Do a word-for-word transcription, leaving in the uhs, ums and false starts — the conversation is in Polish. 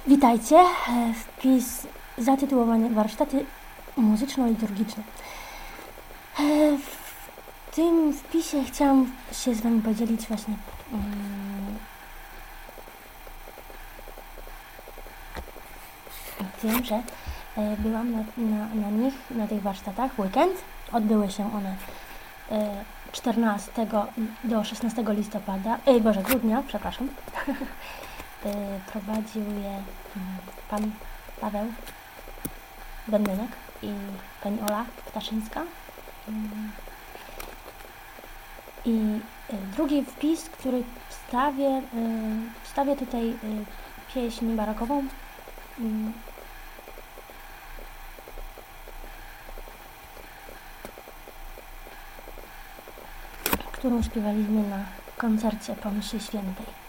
Witajcie. Wpis zatytułowany Warsztaty muzyczno-liturgiczne. W tym wpisie chciałam się z Wami podzielić właśnie um, tym, że byłam na, na, na nich, na tych warsztatach w weekend. Odbyły się one czternastego do szesnastego listopada, ej Boże, grudnia, przepraszam. Prowadził je pan Paweł Bębenek i pani Ola Ptaszyńska. I drugi wpis, który wstawię, wstawię tutaj pieśń barokową, którą śpiewaliśmy na koncercie po mszy świętej.